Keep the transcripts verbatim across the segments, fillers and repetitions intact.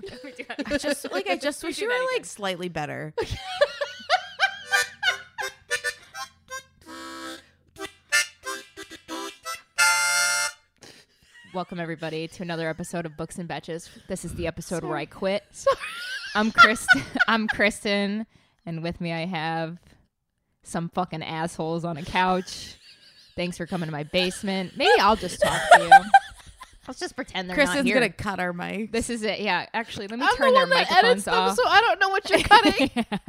I just like I just wish you were like slightly better. Welcome everybody to another episode of Books and Betches. This is the episode Sorry. where I quit. Sorry. I'm Kristen. I'm Kristen, and with me I have some fucking assholes on a couch. Thanks for coming to my basement. Maybe I'll just talk to you. Let's just pretend they're Kristen's not here. gonna cut our mic. This is it. Yeah, actually, let me I'm turn the their one that microphones edits them, off. so I don't know what you're cutting.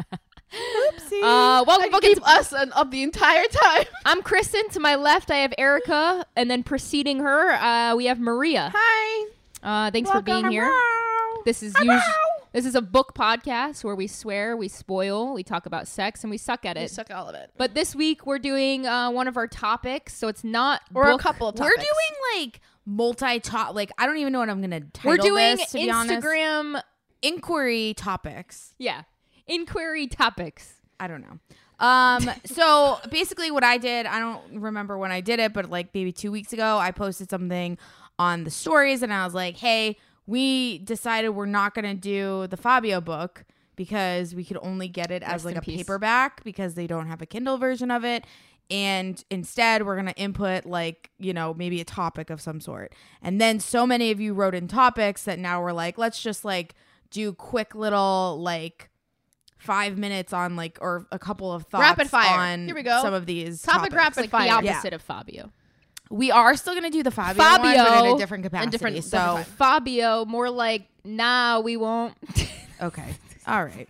Oopsie. Uh, welcome, I can welcome keep to- us an, up the entire time. I'm Kristen. To my left, I have Erica, and then preceding her, uh, we have Maria. Hi. Uh, thanks Welcome. for being here. Hello. This is Hello. usually this is a book podcast where we swear, we spoil, we talk about sex, and we suck at We it. suck all of it. But this week we're doing uh, one of our topics, so it's not Or book. a couple of We're topics. doing like multi-top. Like I don't even know what I'm gonna title We're doing this, to be honest. Instagram. Inquiry topics. Yeah, inquiry topics. I don't know. Um, so basically what I did, I don't remember when I did it, but like maybe two weeks ago, I posted something on the stories and I was like, hey, we decided we're not going to do the Fabio book because we could only get it as Rest like in a peace. paperback because they don't have a Kindle version of it. And instead we're going to input like, you know, maybe a topic of some sort. And then so many of you wrote in topics that now we're like, let's just like do quick little like five minutes on like or a couple of thoughts Rapid fire. on Here we go. some of these Topic topics. rapid It's like fire. the Yeah. opposite of Fabio. We are still going to do the Fabio, Fabio one, but in a different capacity. in different- so different time. Fabio, more like, nah, we won't. okay, all right.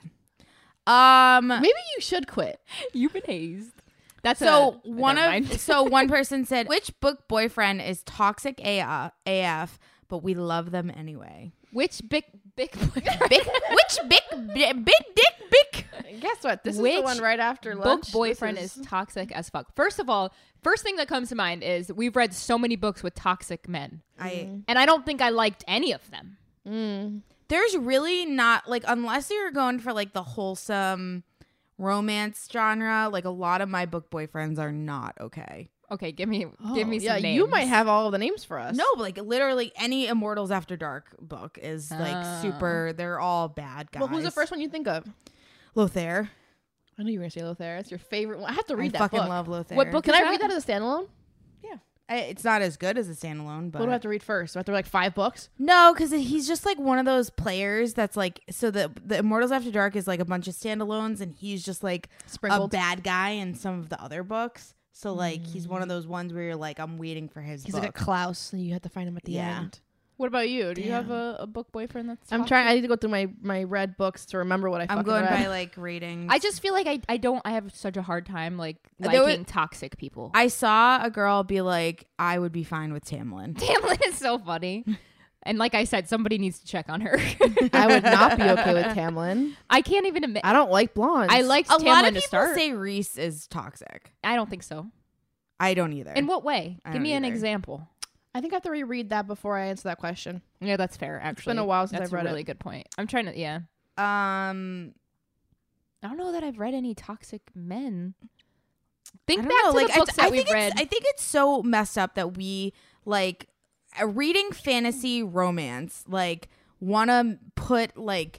Um. Maybe you should quit. You've been hazed. That's So a, one never of mind. so one person said, which book boyfriend is toxic A F, but we love them anyway. which big big Big, which big, big, big dick, big. Guess what? This Which is the one right after book lunch. boyfriend This is toxic as fuck. First of all, first thing that comes to mind is we've read so many books with toxic men, I and I don't think I liked any of them. Mm. there's really not like unless you're going for like the wholesome romance genre. Like a lot of my book boyfriends are not okay. Okay, give me Oh, give me some yeah, names. you might have all of the names for us. No, but like literally any Immortals After Dark book is like Oh. super. They're all bad guys. Well, who's the first one you think of? Lothair. I knew you were going to say Lothair. It's your favorite one. I have to read I that fucking book. love Lothair. What book Can is I that? read that as a standalone? I, it's not as good as a standalone, but What do I have to read first? Do I have to read like five books? no, because he's just like one of those players that's like. So the the Immortals After Dark is like a bunch of standalones, and he's just like Sprinkled. a bad guy in some of the other books. So like he's one of those ones where you're like, I'm waiting for his. He's book. like a Klaus, and you have to find him at the Yeah. end. What about you? Do you have Damn. a, a book boyfriend that's I'm toxic? trying. I need to go through my my read books to remember what I. I'm fucking going read. by like ratings. I just feel like I, I don't I have such a hard time like There liking was- toxic people. I saw a girl be like, I would be fine with Tamlin. Tamlin is so funny. And like I said, somebody needs to check on her. I would not be okay with Tamlin. I can't even admit. I don't like blondes. I liked A Tamlin lot of to people start. say Reese is toxic. I don't think so. I don't either. In what way? I Give don't me an either. example. I think I have to reread that before I answer that question. Yeah, that's fair. Actually, been a while since that's I've read a really it. good point. I'm trying to. Yeah, um, I don't know that I've read any toxic men. Think I don't back know, to like the I, books I that we've think read. it's, I think it's so messed up that we like uh, reading fantasy romance like want to put like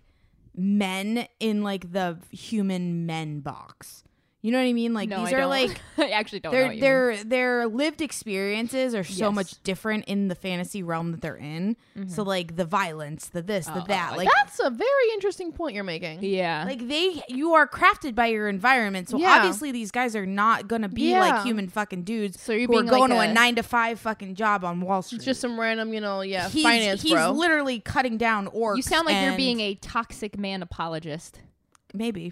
men in like the human men box. You know what I mean? Like no, these I are don't. like I actually don't know. their What you mean. their their lived experiences are so Yes. much different in the fantasy realm that they're in. So like the violence, the this, the Oh, that, like like That's a very interesting point you're making. Yeah. like they you are crafted by your environment. So Yeah. obviously these guys are not gonna be Yeah. like human fucking dudes So you're who are being going like to a a- nine to five fucking job on Wall Street. It's just some random, you know, yeah, he's, finance he's bro. literally cutting down orcs. you sound like you're and- being a toxic man apologist. maybe.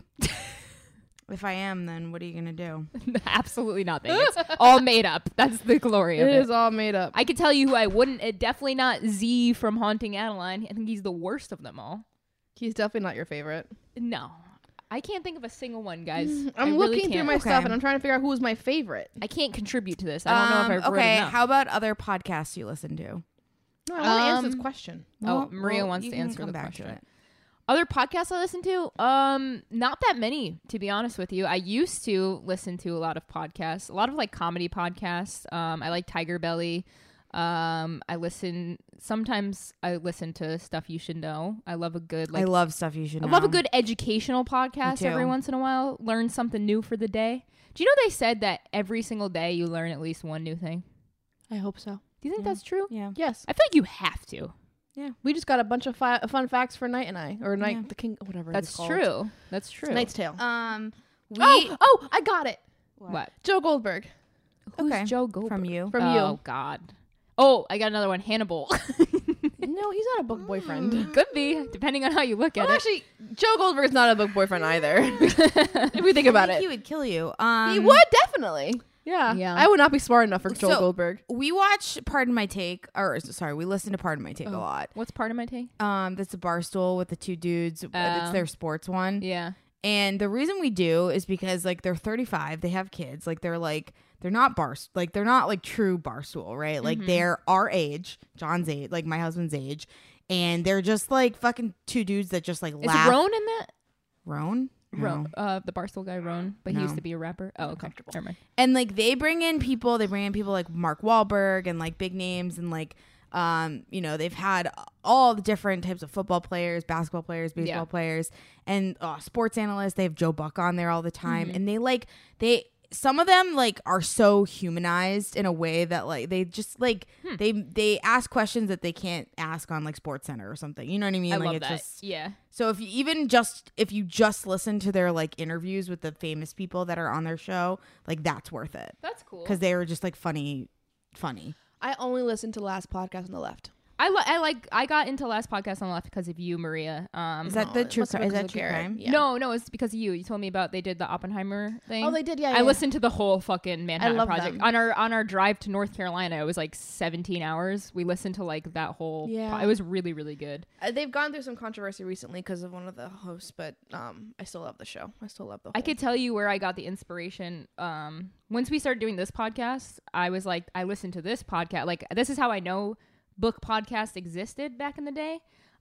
If I am, then what are you gonna do? Absolutely nothing. It's all made up. That's the glory of It it. is all made up. I could tell you who I wouldn't. It definitely not Z from Haunting Adeline. I think he's the worst of them all. He's definitely not your favorite. No, I can't think of a single one, guys. I I'm really looking through can't. my Okay. stuff and I'm trying to figure out who is my favorite. I can't contribute to this. I don't know if Um, I've read okay, enough. how about other podcasts you listen to? No, I want to answer this Um, question. Oh, Maria wants you to can answer come the back question. to it. Other podcasts I listen to? Um, not that many, to be honest with you. I used to listen to a lot of podcasts, a lot of like comedy podcasts. Um, I like Tiger Belly. Um, I listen. Sometimes I listen to Stuff You Should Know. I love a good like. I love Stuff You Should I Know. love a good educational podcast too. every once in a while. Learn something new for the day. Do you know they said that every single day you learn at least one new thing? I hope so. Do you think Yeah. that's true? Yeah. Yes. I feel like you have to. We just got a bunch of fi- fun facts for Knight and I. Or Knight, Yeah. the King, whatever That's it's called. true. That's true. Knight's Tale. Um. We. oh, oh, I got it. What? Joe Goldberg. Who's Okay. Joe Goldberg? From you. From oh, you. God. Oh, I got another one. Hannibal. No, he's not a book boyfriend. Could be, depending on how you look at Well, it. actually, Joe Goldberg's not a book boyfriend either. If we think about I think it. he would kill you. Um, He would definitely. Yeah. Yeah. I would not be smart enough for Joel So- Goldberg. We watch Pardon My Take, or sorry, we listen to Pardon My Take Oh. a lot. What's part of my take? Um, that's a Barstool with the two dudes. Uh, it's Oh. their sports one. Yeah. And the reason we do is because like they're thirty-five, they have kids, like they're like they're not bar like they're not like true Barstool, right? Like Mhm. they're our age, John's age, like my husband's age, and they're just like fucking two dudes that just like Is laugh. Roan in that? Roan? Ro- No. uh, the Barstool guy, Roan, but he No. used to be a rapper. Oh, okay. Never mind. And like they bring in people, they bring in people like Mark Wahlberg and like big names and like um, you know, they've had all the different types of football players, basketball players, baseball Yeah. players, and uh, sports analysts. They have Joe Buck on there all the time, Mhm. and they like they some of them like are so humanized in a way that like they just like Hmm. they they ask questions that they can't ask on like Sports Center or something. You know what I mean? I like love it's that. just Yeah. so if you even just if you just listen to their like interviews with the famous people that are on their show, like that's worth it That's cool. because they were just like funny, funny. I only listened to the last podcast on the left. I, li- I like I got into last podcast on the left because of you, Maria. Um, Is that No, the it true must have crime? been Is that because of true Garrett. crime? Yeah. No, no, it's because of you. You told me about they did the Oppenheimer thing. Oh, they did. Yeah. I yeah. listened to the whole fucking Manhattan love Project them. on our on our drive to North Carolina. It was like seventeen hours. We listened to like that whole. Yeah. It was really really good. Uh, they've gone through some controversy recently because of one of the hosts, but um, I still love the show. I still love the. Whole I could tell you where I got the inspiration. Um, once we started doing this podcast, I was like, I listened to this podcast. Like, this is how I know book podcast existed back in the day.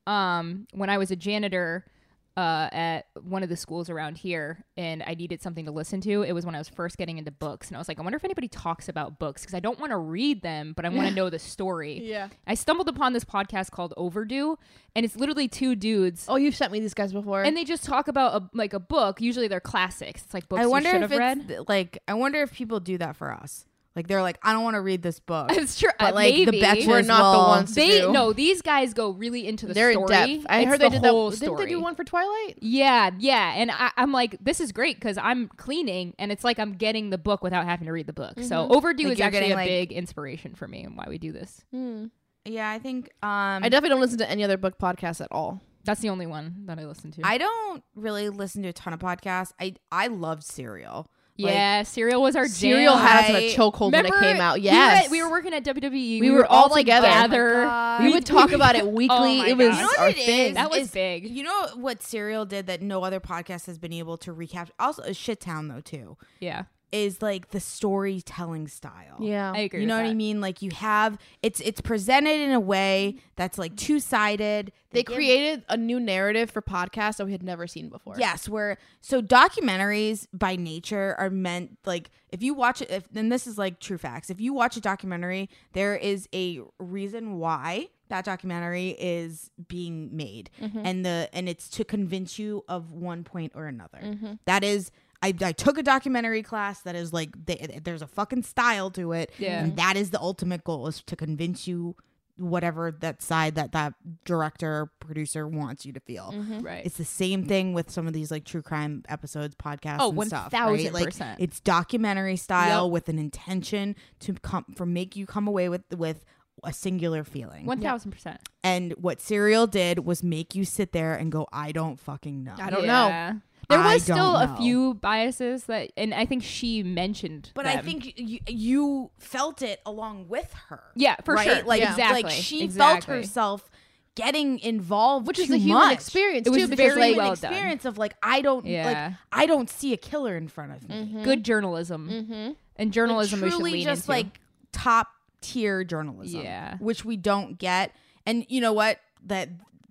Um, when I was a janitor uh, at one of the schools around here, and I needed something to listen to. It was when I was first getting into books, and I was like, I wonder if anybody talks about books because I don't want to read them, but I want to know the story. Yeah. I stumbled upon this podcast called Overdue, and it's literally two dudes. Oh, you've sent me these guys before. And they just talk about a, like a book. Usually they're classics. It's like books I wonder you should if have it's read. th- like I wonder if people do that for us. Like they're like, I don't want to read this book. It's true. But uh, like maybe. the betches We're not the will- ones to They do. no, these guys go really into the They're story. in depth. I It's heard the they did that. whole Didn't story. they do one for Twilight? Yeah, yeah, and I, I'm like, this is great because I'm cleaning, and it's like I'm getting the book without having to read the book. So Mhm. Overdue Like is you're actually getting, a like- big inspiration for me and why we do this. Hmm. Yeah, I think um I definitely don't listen to any other book podcasts at all. That's the only one that I listen to. I don't really listen to a ton of podcasts. I I love Serial. yeah, Serial was our Serial jam. had us in I- a chokehold when it Remember, came out. we were Yes, at- we were, working at W W E. We were all like together. gather. Oh my God. we We- would talk we- about it weekly. my It was God. You know what our it is? thing. That was is- big. You know what Serial did that no other podcast has been able to recapture? Also, a shit town though too Yeah, is like the storytelling style. Yeah, I agree. You know with what I that. mean? Like you have it's it's presented in a way that's like two sided. they created a new narrative for podcasts that we had never seen before. Yes, where so documentaries by nature are meant like if you watch it, if then this is like true facts. If you watch a documentary, there is a reason why that documentary is being made, Mhm. and the and it's to convince you of one point or another. Mhm. That is. I, I took a documentary class that is like they, there's a fucking style to it, Yeah. and that is the ultimate goal is to convince you whatever that side that that director producer wants you to feel. Mhm. right. It's the same thing with some of these like true crime episodes, podcasts, Oh, and one stuff. thousand right? Like percent. it's documentary style Yep. with an intention to come for make you come away with with a singular feeling. One thousand percent. And what Serial did was make you sit there and go, I don't fucking know. I don't know. know. There I was still don't a know. few biases that, and I think she mentioned. But I them. think you, you felt it along with her. yeah, for right? sure. Like, Yeah. exactly. like she exactly. felt herself getting involved, Which is too a human much. experience It was too. Because very like, well an done. experience of like I don't like Yeah. I don't see a killer in front of me. Mhm. Good journalism, Mm-hmm. and journalism Like, we should truly lean just into. like top tier journalism. Yeah. which we don't get. And you know what? That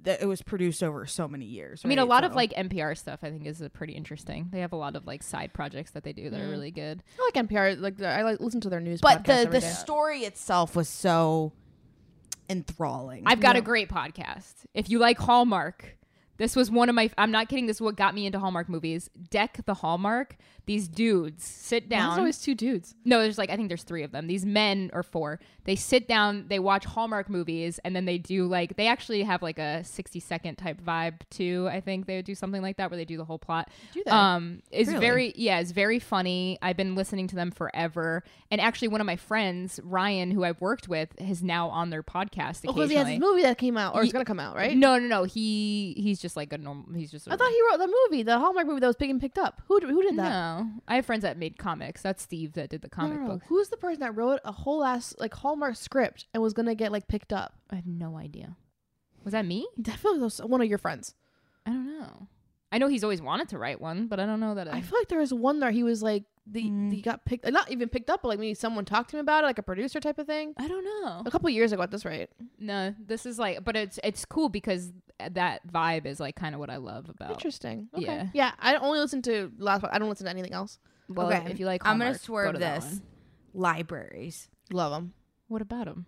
that it was produced over so many years. I mean, a right? lot of So- like N P R stuff I think is uh, pretty interesting. They have a lot of like side projects that they do that Mm. are really good. I like N P R. Like the, I like listen to their news. but podcast the every the day. story itself was so enthralling. I've got Yeah. a great podcast. If you like Hallmark, this was one of my, I'm not kidding, this is what got me into Hallmark movies. Deck the Hallmark. These dudes sit Why is down. there always two dudes. No, there's like, I think there's three of them. These men or four. They sit down, they watch Hallmark movies, and then they do like, they actually have like a sixty second type vibe too. I think they would do something like that where they do the whole plot. Do they? Um, it's Really? very, yeah, it's very funny. I've been listening to them forever. And actually, one of my friends, Ryan, who I've worked with, is now on their podcast Oh, because he has occasionally. this movie that came out, or it's Ye- gonna come out, right? No, no, no. He he's just like a normal. He's just. a I thought he wrote the movie, the Hallmark movie that was being picked up. Who who did that? No, I have friends that made comics. That's Steve that did the No, comic no, no. book. Who's the person that wrote a whole ass like Hallmark script and was gonna get like picked up? I have no idea. Was that me? I feel like that was one of your friends. I don't know. I know he's always wanted to write one, but I don't know that. I, I feel like there was one where he was like the Mm. he got picked, not even picked up, but like maybe someone talked to him about it, like a producer type of thing. I don't know. A couple years ago, at this rate. No, this is like, but it's it's cool because that vibe is like kind of what I love about. Interesting. Okay. Yeah. Yeah. I only listen to last. I don't listen to anything else. Well, Okay, if you like, I'm gonna Hallmark, go swerve to that this. one. Libraries. Love them. What about him?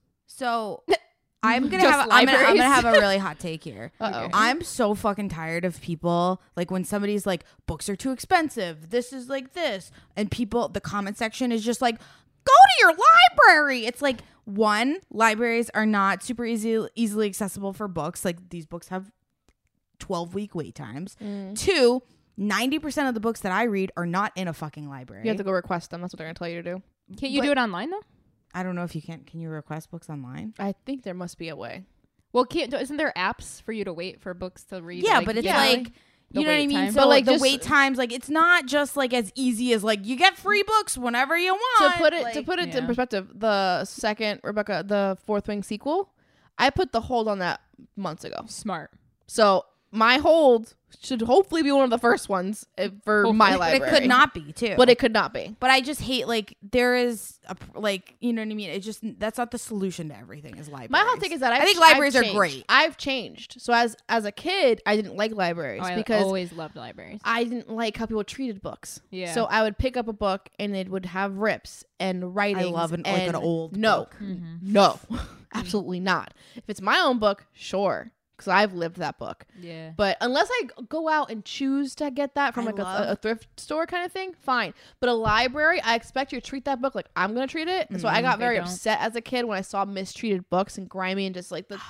So I'm gonna Just have a, I'm, gonna, I'm gonna libraries? have a really hot take here. Uh oh. Okay. I'm so fucking tired of people like when somebody's like books are too expensive. This is like this, and people the comment section is just like go to your library. It's like one, libraries are not super easy easily accessible for books. Like these books have twelve week wait times. Mm. Two, ninety percent of the books that I read are not in a fucking library. You have to go request them. That's what they're gonna tell you to do. Can't you But- do it online though? I don't know if you can. Can you request books online? I think there must be a way. Well, can't isn't there apps for you to wait for books to read? Yeah, like, but it's yeah. like The you know what I wait mean. time. So But, like, the just- wait times, like it's not just like as easy as like you get free books whenever you want. To put it to like- put it yeah. in perspective, the second Rebecca, the Fourth Wing sequel, I put the hold on that months ago. smart. So my hold should hopefully be one of the first ones if, for Hopefully. my But library. it could not be too. But it could not be. But I just hate like there is a pr- like you know what I mean. It's just that's not the solution to everything. Is libraries. My hot take is that I've, I think I've libraries are changed. great. I've changed. So as as a kid, I didn't like libraries Oh, I because always loved libraries. I didn't like how people treated books. Yeah. So I would pick up a book and it would have rips and writings. I love an, like an and old no, book. Mhm. no, absolutely not. If it's my own book, sure, because I've lived that book. Yeah. But unless I g- go out and choose to get that from I like a, love- a thrift store kind of thing, fine. But a library, I expect you to treat that book like I'm gonna treat it. So I Mm, got they very don't. upset as a kid when I saw mistreated books and grimy and just like the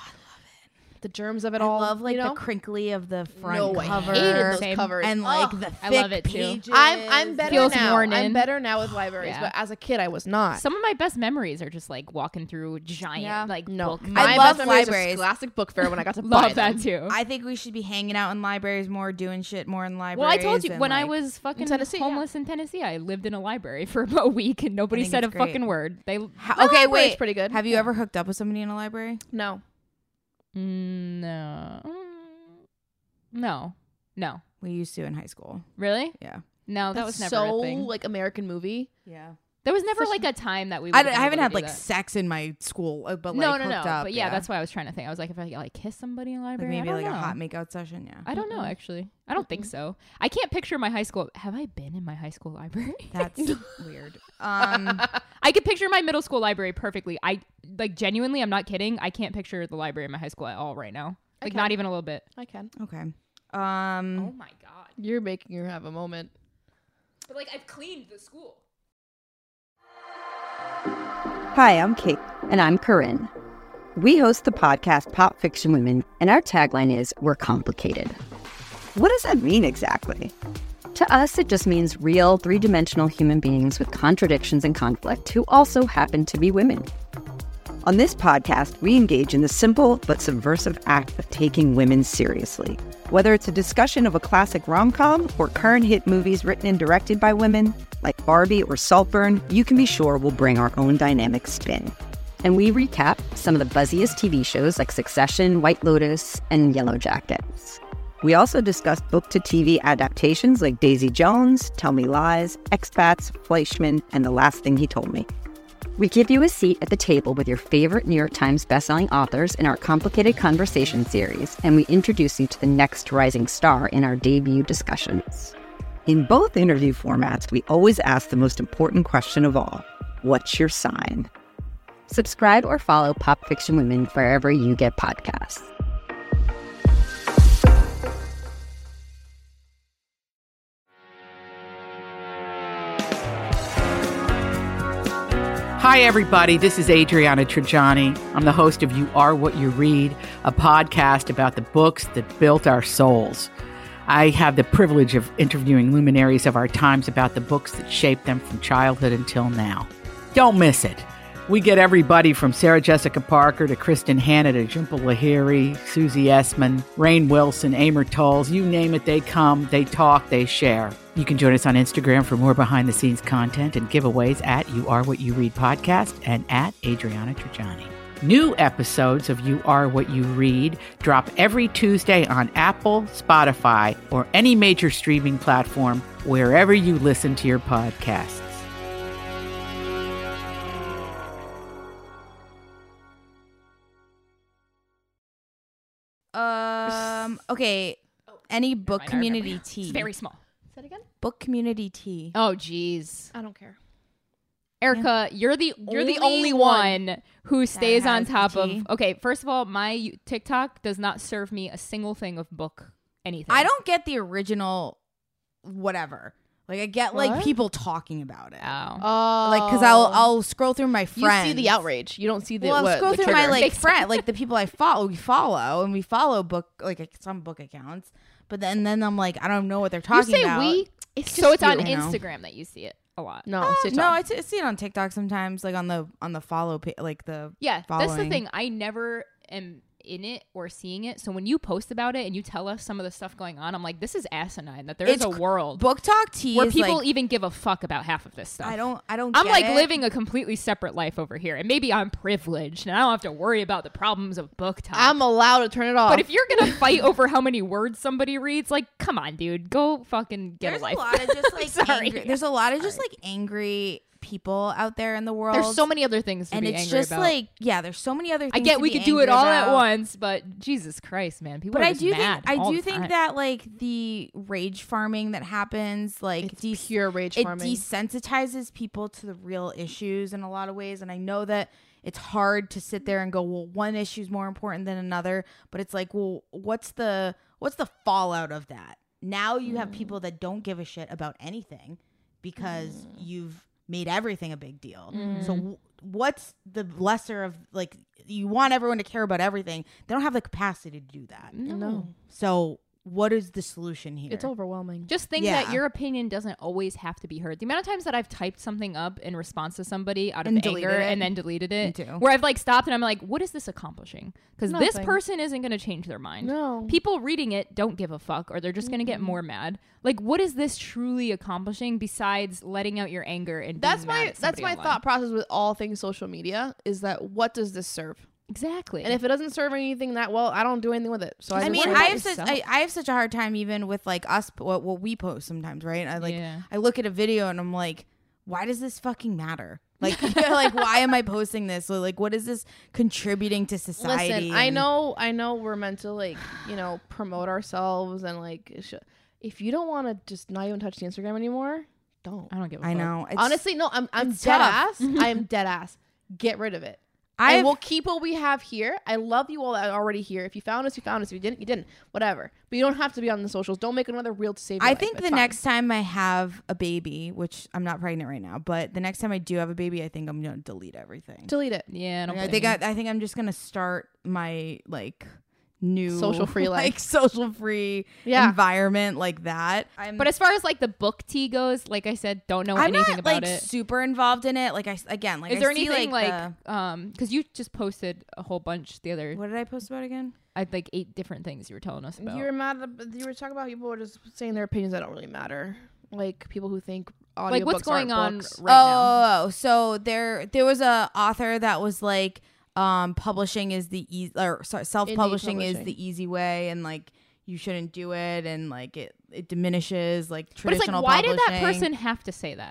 the germs of it I all. love like you know? the crinkly of the front no, I cover hated those Same. covers and like Ugh. the thick I love it, too. pages. I'm I'm better Feels now. worn I'm in. better now with libraries, Yeah. but as a kid, I was not. Some of my best memories are just like walking through giant Yeah. like no, book. my love best memory is just libraries. Scholastic Book Fair when I got to buy Love them. that too. I think we should be hanging out in libraries more, doing shit more in libraries. well, I told you and, when I like- was fucking Tennessee, yeah. homeless in Tennessee, I lived in a library for a week and nobody think said a it's great. fucking word. They Ha- My okay, library's wait. pretty good. Have you Yeah. ever hooked up with somebody in a library? No. Mm, no, Mm, no, no. We used to in high school. Really? Yeah. No, that That's was never so a thing. like American movie. Yeah. There was never such like a time that we. I, would've d- I been haven't able to had do like that. sex in my school, uh, but like no, no, hooked no. up. But yeah, that's why I was trying to think. I was like, if I could like kiss somebody in a like library, maybe I like don't a know. hot makeout session. Yeah. I don't know Mm-mm. actually. I don't think so. I can't picture my high school. Have I been in my high school library? That's weird. Um, I could picture my middle school library perfectly. I like genuinely. I'm not kidding. I can't picture the library in my high school at all right now. I Like can. not even a little bit. I can. okay. Oh Um, my god. You're making her have a moment. But like I've cleaned the school. Hi, I'm Kate. And I'm Corinne. We host the podcast Pop Fiction Women, and our tagline is, We're complicated. What does that mean exactly? To us, it just means real, three-dimensional human beings with contradictions and conflict who also happen to be women. On this podcast, we engage in the simple but subversive act of taking women seriously. Whether it's a discussion of a classic rom-com or current hit movies written and directed by women, like Barbie or Saltburn, you can be sure we'll bring our own dynamic spin. And we recap some of the buzziest T V shows like Succession, White Lotus, and Yellow Jackets. We also discuss book-to-T V adaptations like Daisy Jones, Tell Me Lies, Expats, Fleischman, and The Last Thing He Told Me. We give you a seat at the table with your favorite New York Times bestselling authors in our Complicated Conversation series, and we introduce you to the next rising star in our debut discussions. In both interview formats, we always ask the most important question of all: what's your sign? Subscribe or follow Pop Fiction Women wherever you get podcasts. Hi, everybody. This is Adriana Trajani. I'm the host of You Are What You Read, a podcast about the books that built our souls. I have the privilege of interviewing luminaries of our times about the books that shaped them from childhood until now. Don't miss it. We get everybody from Sarah Jessica Parker to Kristen Hanna to Jhumpa Lahiri, Susie Essman, Rainn Wilson, Amor Towles. You name it, they come, they talk, they share. You can join us on Instagram for more behind-the-scenes content and giveaways at You Are What You Read podcast and at Adriana Trajani. New episodes of You Are What You Read drop every Tuesday on Apple, Spotify, or any major streaming platform wherever you listen to your podcasts. Um. Okay. Any book mind, I community remember. tea? It's very small. Say that again. Book community tea. Oh, jeez. I don't care. Erica, you're the you're the Only only one one who stays on has the top of. tea. Okay, first of all, my TikTok does not serve me a single thing of book anything. I don't get the original, whatever. Like I get like What? people talking about it. Oh. Oh, Like, cause I'll I'll scroll through my you friends. see the outrage. You don't see the Well, I'll what, scroll the through my trigger. like Makes friend, like the people I follow. We follow and we follow book like some book accounts. But then then I'm like, I don't know what they're You talking say about. we. It's So it's just on you. you know. Instagram that you see it a lot. No, Uh, sit no, down. I, t- I see it on TikTok sometimes, like on the on the follow pa- like the Yeah, that's the following. thing. I never am in it or seeing it. So when you post about it and you tell us some of the stuff going on, I'm like, this is asinine. That there is It's a cr- world Book Talk Tea where is people like, even give a fuck about half of this stuff. I don't I don't. I'm get like it. living a completely separate life over here, and maybe I'm privileged and I don't have to worry about the problems of book talk. I'm allowed to turn it off. but if you're gonna fight over how many words somebody reads, like, come on, dude, go fucking get There's a life. a lot of just like Sorry. angry, there's a lot of just like angry people out there in the world. There's so many other things to and be it's angry just about. like yeah, there's so many other things. I get to we be could do it angry all at about. once, but Jesus Christ, man, people But are I just do think mad I all do the think time. that like the rage farming that happens, like it's de- pure rage it farming. desensitizes people to the real issues in a lot of ways. And I know that it's hard to sit there and go, well, one issue is more important than another. But it's like, well, what's the what's the fallout of that? Now you have people that don't give a shit about anything because you've made everything a big deal. So w- what's the lesser of like you want everyone to care about everything? They don't have the capacity to do that. no, So what is the solution here? it's overwhelming. Just think Yeah. that your opinion doesn't always have to be heard. The amount of times that I've typed something up in response to somebody out of And anger deleted it. and then deleted it, Me too. where I've like stopped and I'm like, what is this accomplishing? Because this Nothing. person isn't going to change their mind. No. People reading it don't give a fuck, or they're just going to get more mad. Like, what is this truly accomplishing besides letting out your anger and That's being mad my at that's somebody my online? thought process with all things social media is that what does this serve? Exactly. And if it doesn't serve anything that well, I don't do anything with it. So I, I just mean, worry I about have such yourself. I, I have such a hard time even with like us what what we post sometimes, right? I like Yeah. I look at a video and I'm like, why does this fucking matter? Like, like why am I posting this? So, like, what is this contributing to society? Listen, I And- know, I know, we're meant to like, you know, promote ourselves and like, it should- if you don't want to just not even touch the Instagram anymore, don't. I don't give a I fuck. know. It's, Honestly, no, I'm I'm it's dead tough. ass. I am dead ass. Get rid of it. I And we'll keep what we have here. I love you all that are already here. If you found us, you found us. If you didn't, you didn't. Whatever. But you don't have to be on the socials. Don't make another reel to save your I life. think It's the fine. next time I have a baby, which I'm not pregnant right now, but the next time I do have a baby, I think I'm gonna delete everything. delete it. Yeah, I don't I blame think you. I, I think I'm just gonna start my like new Social free like life. social free Yeah. environment like that. I'm, But as far as like the book tea goes, like I said, don't know I'm anything not about like it. super involved in it. Like I s- again, like Is I there see, anything like, like, um because you just posted a whole bunch the other the, what did I post about again? I had like eight different things you were telling us about. You were mad. At, you were talking about people who are just saying their opinions that don't really matter. Like people who think audiobooks like what's going on books. right now? Oh, so there there was a author that was like, um, publishing is the easy or sorry, self publishing is publishing. the easy way, and like you shouldn't do it, and like it it diminishes like But it's traditional like, why did publishing. that person have to say that?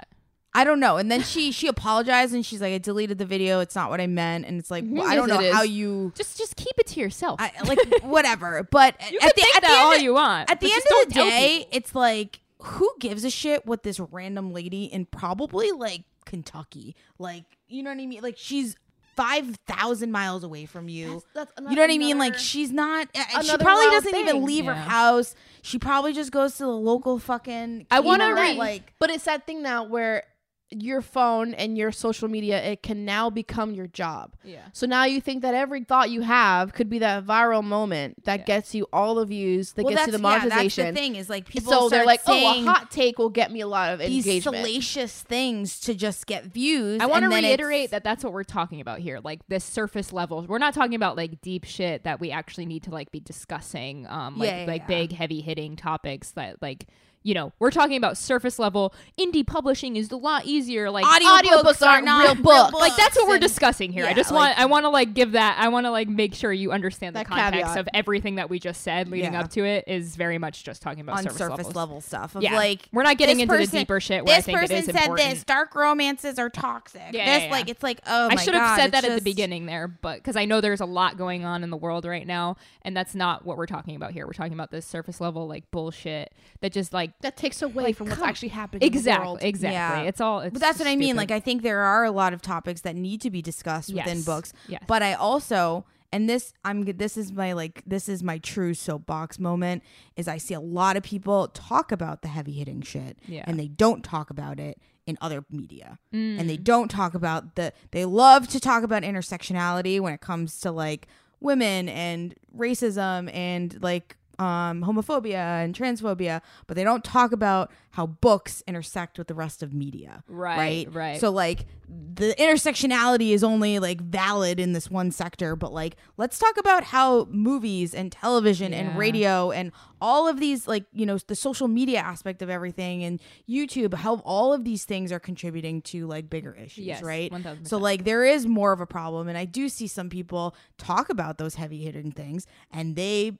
I don't know. And then she she apologized and she's like, I deleted the video. It's not what I meant. And it's like, well, I Yes, don't know it is. how you Just just keep it to yourself. I, like whatever. But you at can the, think at the that end all of- you want. At the but end just of don't the tell day, people. it's like, who gives a shit what this random lady in probably like Kentucky, like, you know what I mean? Like, she's five thousand miles away from you. That's, that's You know what I mean? Like, another- she's not, uh, she another probably wild doesn't thing. even leave her Yeah. house. She probably just goes to the local fucking. I want to Kmart, read, like, but it's that thing now where your phone and your social media, it can now become your job. Yeah. So now you think that every thought you have could be that viral moment that Yeah. gets you all the views, that well, gets you that's, the yeah, monetization. that's the thing is like people So they're start like, saying oh, a hot take will get me a lot of these engagement. salacious things to just get views. I want to and then reiterate it's- that that's what we're talking about here, like this surface level. We're not talking about like deep shit that we actually need to like be discussing, um, like Yeah, yeah, like yeah. big, heavy hitting topics that like. You know, we're talking about surface level. Indie publishing is a lot easier. Like Audiobooks audiobooks are aren't not real real books. like that's what we're and- discussing here. I yeah, just like- want I want to like give that I want to like make sure you understand the That context caveat. of everything that we just said leading Yeah. up to it is very much just talking about on surface, surface levels. level stuff of Yeah. like We're not getting this into the person- deeper shit where I this think it person is said important. this dark romances are toxic. Yeah, this yeah, yeah. like it's like oh I my should have God, said it's that at the just- beginning there, but because I know there's a lot going on in the world right now, and that's not what we're talking about here. We're talking about this surface level like bullshit that just like that takes away Like, from what's come- actually happening in the exactly, world. exactly. Yeah. It's all. It's But that's what I mean. stupid. Like I think there are a lot of topics that need to be discussed within Yes. books. Yes. But I also and this I'm this is my like this is my true soapbox moment is I see a lot of people talk about the heavy hitting shit Yeah. and they don't talk about it in other media. Mm. And they don't talk about the they love to talk about intersectionality when it comes to like women and racism and like um homophobia and transphobia, but they don't talk about how books intersect with the rest of media. Right, Right. right. So like the intersectionality is only like valid in this one sector, but like let's talk about how movies and television Yeah. and radio and all of these like, you know, the social media aspect of everything and YouTube, how all of these things are contributing to like bigger issues, Yes, right? one thousand percent. So like there is more of a problem, and I do see some people talk about those heavy hitting things and they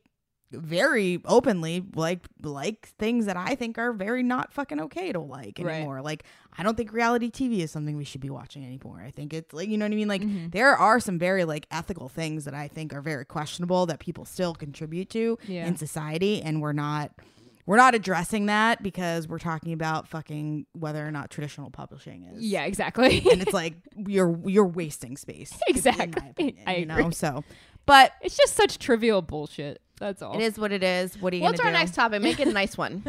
very openly like like things that I think are very not fucking okay to like Right. anymore. Like I don't think reality T V is something we should be watching anymore. I think it's like, you know what I mean? Like Mm-hmm. there are some very like ethical things that I think are very questionable that people still contribute to Yeah. in society, and we're not we're not addressing that because we're talking about fucking whether or not traditional publishing is. yeah, exactly. And it's like you're you're wasting space. in Exactly. my opinion, I you know. agree. So, but It's just such trivial bullshit. That's all. it is what it is. What are you What's gonna our do? next topic? Make it a nice one.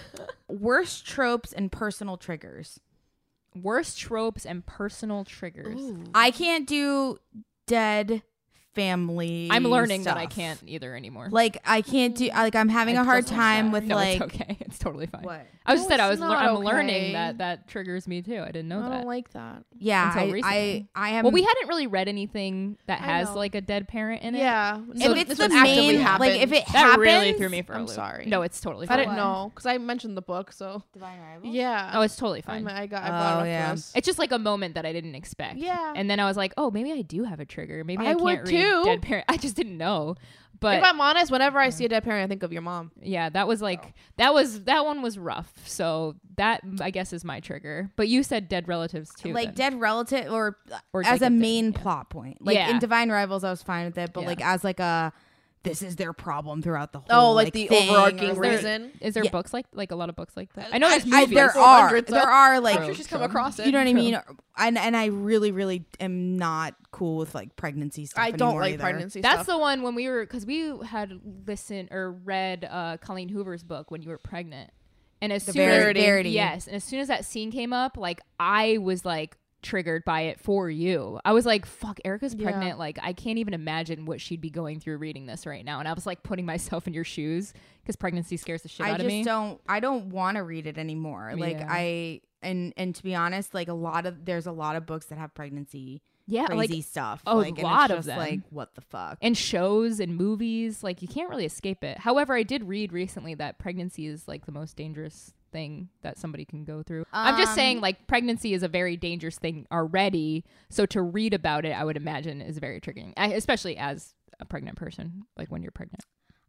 Worst tropes and personal triggers. Worst tropes and personal triggers. I can't do dead family. I'm learning that I stuff. can't either anymore. Like I can't do. Like I'm having I a hard just- time with no, like. it's okay. It's totally fine. What? I was just No, said I it's was. lear- not I'm okay. learning that that triggers me too. I didn't know I that. don't like that. Yeah, Until I, I recently. I am. Well, we hadn't really read anything that I has know. like a dead parent in it. Yeah. If So it's this the one actively main, happened. like if it That happens, really threw me for a I'm loop. sorry. No, it's totally I fine. didn't know because I mentioned the book. So Divine Rivals? yeah. Oh, it's totally I, fine. mean, I got. I brought Oh, it up yeah. to us. It's just like a moment that I didn't expect. Yeah. And then I was like, oh, maybe I do have a trigger. Maybe I, I can't would read too. dead parent. I just didn't know. But if I'm honest, whenever I see a dead parent, I think of your mom. yeah, that was like that was that one was rough. So that I guess is my trigger. But you said dead relatives too. like then. dead relative or, Or as like a a thing, main yeah. plot point. Like Yeah. in Divine Rivals, I was fine with it, but Yeah. like as like a this is their problem throughout the whole. Oh, like, the thing, overarching or, like- reason. Is there Yeah. books like like a lot of books like that? I know there's I- movies. there True. are Hundreds there of- are like I'm sure she's come True. across it. you know what I True. mean, and and I really really am not cool with like pregnancy stuff. I don't anymore like either. pregnancy That's stuff. the one when we were because we had listened or read uh, Colleen Hoover's book when you were pregnant, and as The soon as Verity. Verity. yes, and as soon as that scene came up, like I was like triggered by it for you. I was like, "Fuck, Erica's Yeah. pregnant." Like I can't even imagine what she'd be going through reading this right now. And I was like putting myself in your shoes because pregnancy scares the shit I out just of me. don't I don't want to read it anymore. Like Yeah. I and and to be honest, like a lot of there's a lot of books that have pregnancy yeah, crazy like stuff. a like, and it's lot of just them. Like what the fuck? and shows and movies, like you can't really escape it. However, I did read recently that pregnancy is like the most dangerous thing that somebody can go through. I'm just Um, saying like pregnancy is a very dangerous thing already. So to read about it, I would imagine is very triggering, I- especially as a pregnant person, like when you're pregnant.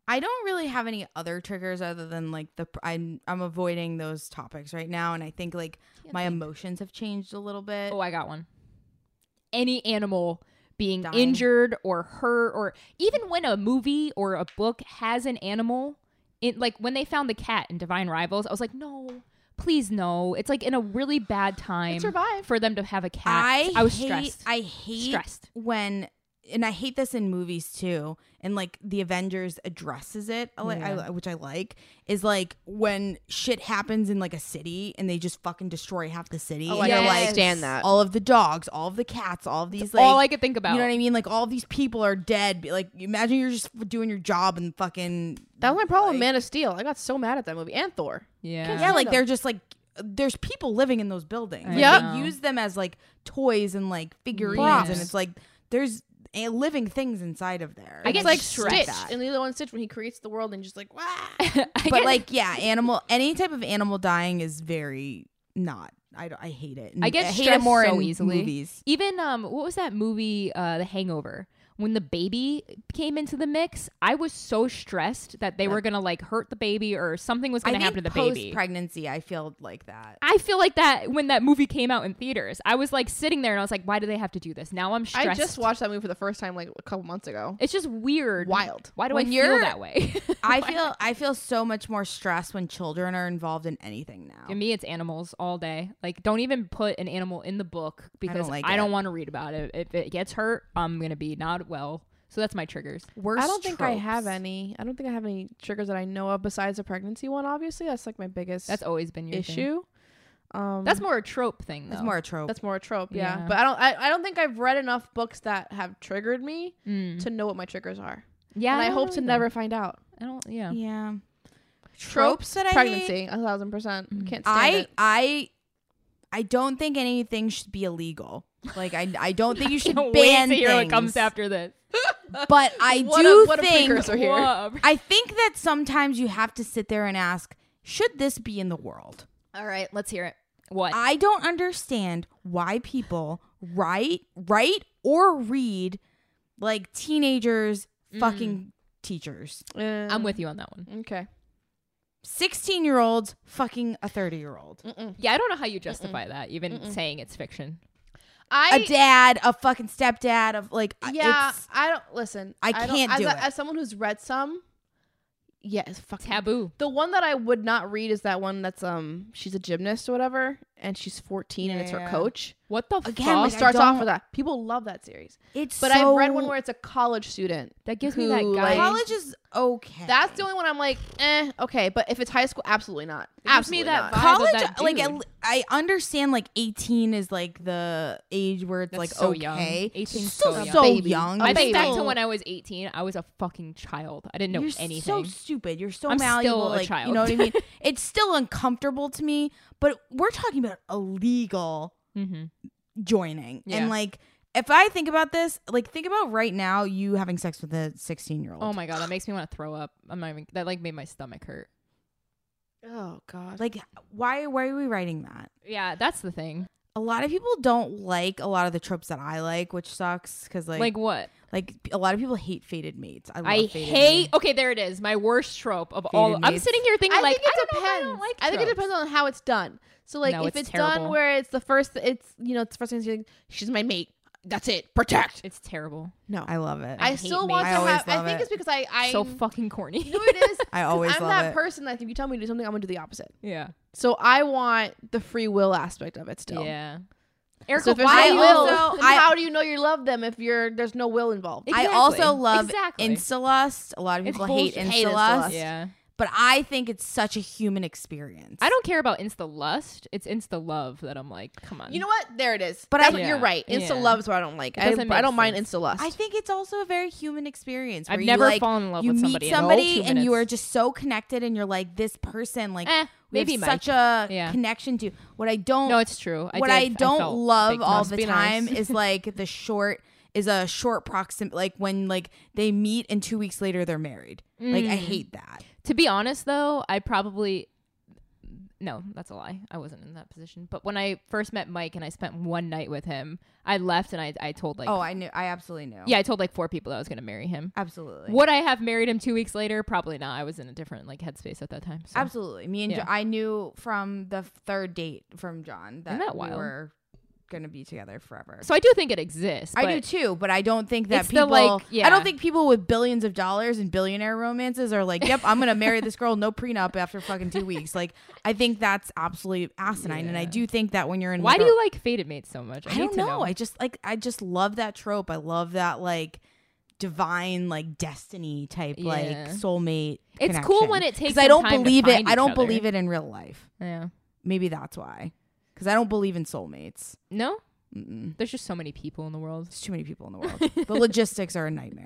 I don't really have any other triggers other than like the I'm I'm avoiding those topics right now, and I think like Can't my think. emotions have changed a little bit. Oh, I got one. Any animal being Dying. injured or hurt, or even when a movie or a book has an animal, it like when they found the cat in Divine Rivals, I was like, no, please no. It's like in a really bad time survived. for them to have a cat. I I was hate, stressed. I hate Stressed. when, and I hate this in movies too. And like the Avengers addresses it, I li- Yeah. I, which I like, is like when shit happens in like a city and they just fucking destroy half the city. Oh, and I you're can't like, stand that. all of the dogs, all of the cats, all of these like, all I could think about. you know what I mean? Like all of these people are dead. Like imagine you're just doing your job and fucking. That was my problem with like- Man of Steel. I got so mad at that movie and Thor. Yeah. Can't Yeah, stand like them. they're just like there's people living in those buildings. I Like, know. they use them as like toys and like figurines, Props. and it's like there's a living things inside of there. I It's get like stressed. Stitch that. in the other one, Stitch, when he creates the world and just like, wow. I but get- like yeah, animal any type of animal dying is very not. I, don't- I hate it. I get hate it stressed more so in easily. movies. even um, what was that movie? Uh, The Hangover. When the baby came into the mix, I was so stressed that they were gonna like hurt the baby or something was I gonna think happen to the post baby. pregnancy, I feel like that. I feel like that when that movie came out in theaters. I was like sitting there and I was like, why do they have to do this? Now I'm stressed. I just watched that movie for the first time like a couple months ago. It's just weird. Wild. Why do When I you're- feel that way? I feel I feel so much more stressed when children are involved in anything now. To me, it's animals all day. Like, don't even put an animal in the book because like I don't it. want to read about it. If it gets hurt, I'm gonna be not well. So that's my triggers. Worst I don't think I have tropes. any. I don't think I have any triggers that I know of besides the pregnancy one. Obviously, that's like my biggest That's always been your thing. issue. Um, That's more a trope thing, though. It's more a trope. that's more a trope. Yeah, Yeah. but I don't. I, I don't think I've read enough books that have triggered me Mm. to know what my triggers are. Yeah, and I, don't hope know to either. never find out. I don't. Yeah. yeah. Tropes that I hate? pregnancy, a thousand percent. Mm. Can't stand I it. I I don't think anything should be illegal. Like I I don't think you should Can't wait ban to hear what things. comes after this. But I What do a- what a think precursor here. Whoa. I think that sometimes you have to sit there and ask, should this be in the world? All right, let's hear it. What? I don't understand why people write write or read like teenagers fucking teachers. I'm with you on that one. Okay. sixteen year olds fucking a thirty year old. Mm-mm. Yeah, I don't know how you justify that, even saying it's fiction. I A dad, a fucking stepdad of like yeah. it's I don't listen. I don't- can't as do a- it. As someone who's read some, yeah, it's fucking Taboo. The one that I would not read is that one that's um she's a gymnast or whatever, and she's fourteen and it's her Yeah. coach. What the Again, fuck? like, It I starts off don't- with that. People love that series, it's but so, I've read one where it's a college student. That gives me who, that guy. like- college is okay. That's the only one I'm like, eh, okay. But if it's high school, absolutely not. It gives me Absolutely that not. vibe. of college that like dude. at- I understand like eighteen is like the age where it's That's like so okay. young. eighteen's still so so young. young. A I You're think back baby. to when I was eighteen, I was a fucking child. I didn't know You're anything. so stupid. You're so I'm still malleable. a like, child. You know what I mean? It's still uncomfortable to me, but we're talking about illegal mm-hmm. joining. Yeah. And like if I think about this, like think about right now you having sex with a sixteen year old. Oh my god, that makes me want to throw up. I'm not even. That like made my stomach hurt. Oh god. Like why why are we writing that? Yeah, that's the thing. A lot of people don't like a lot of the tropes that I like, which sucks because like Like what? like a lot of people hate fated mates. I, love I fated hate. mates. Okay, there it is. My worst trope of all. I'm mates. sitting here thinking I like think it I don't know if I depends. don't like I think it tropes. depends on how it's done. So like No, if it's it's, done terrible. where it's the first, it's you know it's the first thing she's like, she's my mate. That's it. Protect. It's terrible. No, I love it. I, hate still mates. want I to always have. I love think it. it's because I I So fucking corny. you know what it is. I always I'm love that it. person that if you tell me to do something, I'm gonna do the opposite. yeah. So I want the free will aspect of it still. Yeah. So Erica, if there's why no I will, also- then I- how do you know you love them if you're there's no will involved? Exactly. I also love Exactly. Instalust. A lot of It's people hate bullshit. Hate Instalust, Instalust. Yeah. but I think it's such a human experience. I don't care about insta lust. It's insta love that I'm like, come on. You know what? There it is. But That's I- what you're Yeah. right. Insta Yeah. love is what I don't like. It I, doesn't I make don't mind sense. insta lust. I think it's also a very human experience. I've where you, never like, fallen in love you with meet somebody in somebody two and you are minutes. just so connected, and you're like, this person, like Eh, we maybe have Mike. such a Yeah. connection to. What I don't, No, it's true. I what did- I I don't felt love big all must the be time nice. is like the short is a short proxim like when like they meet and two weeks later they're married. Like I Mm. hate that. To be honest, though, I probably no, that's a lie. I wasn't in that position. But when I first met Mike and I spent one night with him, I left and I, I told like, oh, I knew. I absolutely knew. yeah, I told like four people that I was going to marry him. Absolutely. Would I have married him two weeks later? Probably not. I was in a different like headspace at that time. So. Absolutely. Me and Yeah. Jo- I knew from the third date from John that, Isn't that we wild? were going to be together forever. So I do think it exists. I but do too, but I don't think that It's the, people. like, yeah. I don't think people with billions of dollars and billionaire romances are like, "Yep, I'm gonna marry this girl, no prenup after fucking two weeks." Like, I think that's absolutely asinine, and I Yeah. do think that when you're in, Why like, do a- you like fated mates so much? I, I need don't to know. know. I just like. I just love that trope. I love that like divine like destiny type like Yeah. soulmate. It's cool connection. when it takes 'Cause I some don't time to believe it. find I each don't other. believe it in real life. Yeah. Maybe that's why. Because I don't believe in soulmates. No. Mm-mm. There's just so many people in the world. There's too many people in the world. The logistics are a nightmare.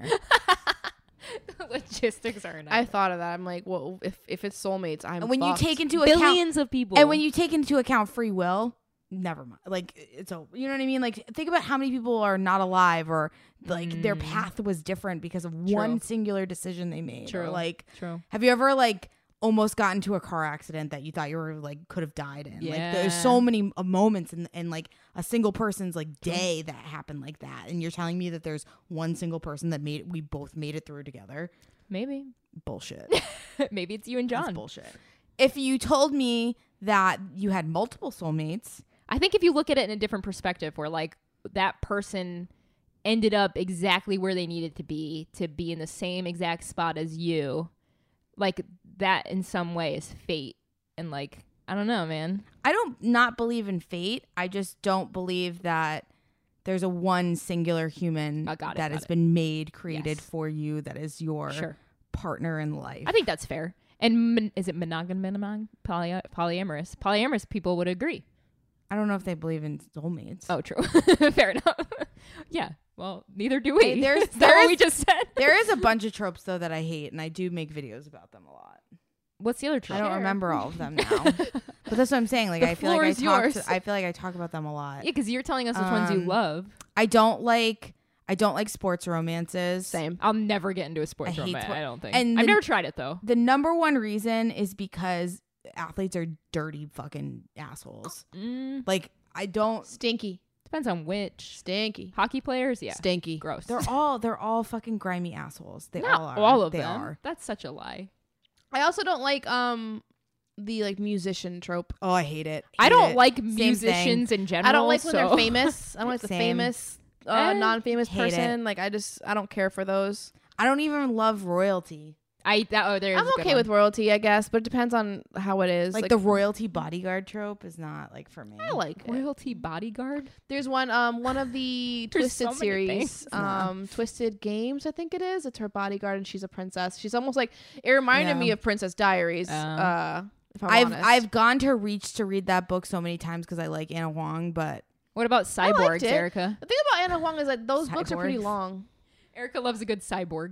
Logistics are I thought of that. I'm like, well, if if it's soulmates, I'm. And when you fucked. take into account, billions of people. and when you take into account free will, never mind. Like it's a, you know what I mean? Like think about how many people are not alive, or like their Mm. path was different because of True. one singular decision they made. Or True. like, True. have you ever like almost got into a car accident that you thought you were like could have died in? Like there's Yeah. so many uh, moments in in like a single person's like day that happened like that, and you're telling me that there's one single person that made we both made it through together. Maybe. Bullshit. Maybe it's you and That's John. bullshit. If you told me that you had multiple soulmates, I think if you look at it in a different perspective, where like that person ended up exactly where they needed to be to be in the same exact spot as you, like that in some way is fate. And like, I don't know, man. I don't not believe in fate. I just don't believe that there's a one singular human I got it, that got has it. been made, created Yes. for you, that is your Sure. partner in life. I think that's fair. And mon- is it monogamous, monog- poly- polyamorous? Polyamorous people would agree. I don't know if they believe in soulmates. Oh, true. Fair enough. Yeah. Well, neither do we. Hey, there's- Is that what there's- we just said? There is a bunch of tropes though that I hate, and I do make videos about them a lot. What's the other trope? I don't Sure. remember all of them now, but that's what I'm saying. Like The I feel like floor I is talk. yours. To, I feel like I talk about them a lot. Yeah, because you're telling us which ones you Um, love. I don't like. I don't like sports romances. Same. I'll never get into a sports I hate romance. sport- I don't think. and I've the- never tried it though. The number one reason is because athletes are dirty fucking assholes. Mm, Like I don't. Stinky. depends on which. Stinky. Hockey players, yeah. Stinky. Gross. They're all. They're all fucking grimy assholes. They Not all are. all of they them. are. That's such a lie. I also don't like um the like musician trope. Oh, I hate it. I Hate don't it. like Same musicians in general. I don't like when so- they're famous. I don't like the Same. famous uh, Eh, non-famous hate it. person. Like I just I don't care for those. I don't even love royalty. I that oh there's I'm okay with royalty, I guess, but it depends on how it is. Like, the royalty bodyguard trope is not like for me. I like it. royalty bodyguard. There's one um one of the There's Twisted so many series, things. um Twisted Games, I think it is. It's her bodyguard and she's a princess. She's almost like it reminded Yeah. me of Princess Diaries. Oh. uh if I'm I've honest. I've gone to reach to read that book so many times because I like Anna Huang, but What about cyborgs, it. Erica? The thing about Anna Huang is that those books are pretty Cyborgs. long. Erica loves a good cyborg.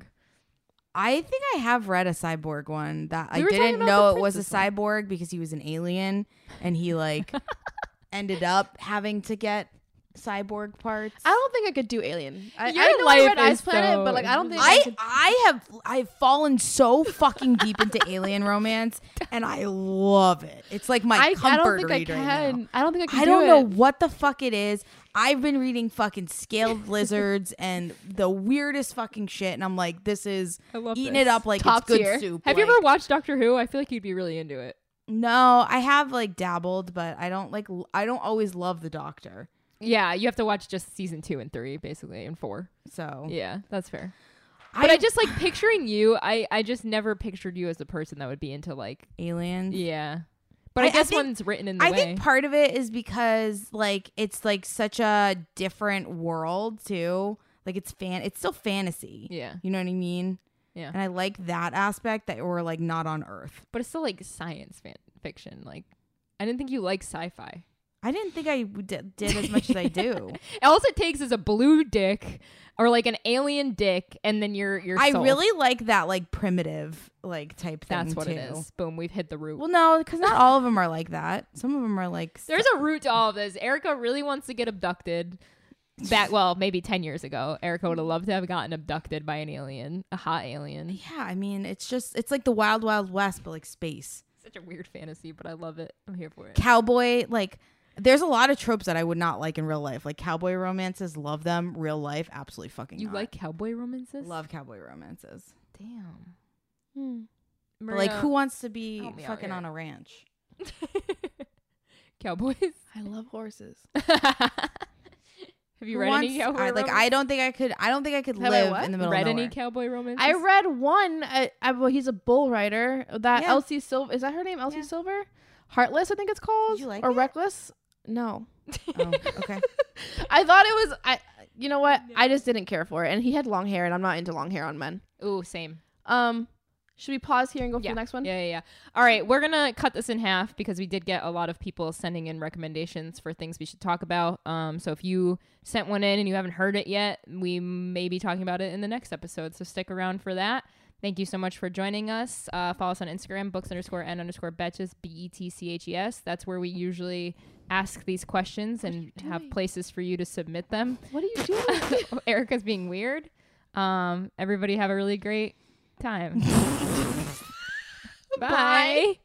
I think I have read a cyborg one that We I were talking didn't about know the it was a princess one. cyborg because he was an alien and he like ended up having to get cyborg parts. I don't think I could do Alien. I, Your I know I life read Ice is Planet, so- but like I don't think I, I could. I have I've fallen so fucking deep into alien romance and I love it. It's like my I, comfort I don't think I read right now. can. I don't think I can. I do don't it. know what the fuck it is. I've been reading fucking scaled lizards and the weirdest fucking shit, and I'm like, this is I love eating this. it up like Top it's good tier. soup. Have you like- ever watched Doctor Who? I feel like you'd be really into it. No, I have like dabbled, but I don't like. l- I don't always love the Doctor. Yeah, you have to watch just season two and three, basically, and four. So Yeah, that's fair. But I, just like picturing you. I I just never pictured you as a person that would be into like aliens. yeah. But I, I- I guess think- when it's written in the I way. think part of it is because like it's like such a different world too. Like it's fan. It's still fantasy. yeah, You know what I mean? yeah. And I like that aspect that we're like not on Earth. But it's still like science fan fiction. Like I didn't think you liked sci-fi. I didn't think I d- did as much as I do. All it takes is a blue dick or like an alien dick, and then you're you're. I sold. really like that like primitive like type thing. That's what too. it is. Boom, we've hit the root. Well, no, because not all of them are like that. Some of them are like. s- There's a root to all of this. Erica really wants to get abducted. Back, well, maybe ten years ago, Erica would have loved to have gotten abducted by an alien, a hot alien. Yeah, I mean, it's just it's like the wild wild west, but like space. Such a weird fantasy, but I love it. I'm here for it. Cowboy, like, there's a lot of tropes that I would not like in real life. Like cowboy romances, love them. Real life, absolutely fucking You not. like cowboy romances? Love cowboy romances. Damn. Hmm. But like, who wants to be help me out fucking here. on a ranch? Cowboys? I love horses. Have you Who read wants- any cowboy I, like, romance? I don't think I could. I don't think I could Have I live what? in the middle read of any nowhere. cowboy romances? I read one. I, I, well, he's a bull rider. That Yeah. Elsie Silver. Is that her name? Elsie Yeah. Silver? Heartless, I think it's called. Did you like or it? Reckless? No. Oh, okay. I thought it was. I. You know what? I just didn't care for it. And he had long hair, and I'm not into long hair on men. Ooh, same. Um, should we pause here and go for Yeah. the next one? Yeah, yeah, yeah. All right, we're gonna cut this in half because we did get a lot of people sending in recommendations for things we should talk about. Um, so if you sent one in and you haven't heard it yet, we may be talking about it in the next episode. So stick around for that. Thank you so much for joining us. Uh, follow us on Instagram, books underscore and underscore betches, B E T C H E S. That's where we usually ask these questions and have doing? places for you to submit them. What are you doing? Erica's being weird. Um, everybody have a really great time. Bye.